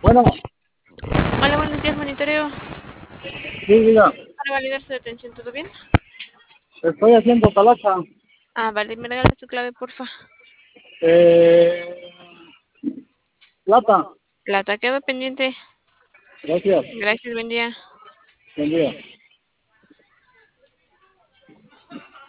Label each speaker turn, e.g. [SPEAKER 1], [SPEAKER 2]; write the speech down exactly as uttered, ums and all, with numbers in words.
[SPEAKER 1] Bueno,
[SPEAKER 2] Hola, buenos días, monitoreo.
[SPEAKER 1] sí, diga,
[SPEAKER 2] Para validar su detención, ¿todo bien?
[SPEAKER 1] estoy haciendo talacha.
[SPEAKER 2] Ah, vale, me regala su clave, porfa.
[SPEAKER 1] Eh, plata,
[SPEAKER 2] Plata, quedo pendiente.
[SPEAKER 1] gracias,
[SPEAKER 2] Gracias, buen día.
[SPEAKER 1] buen día.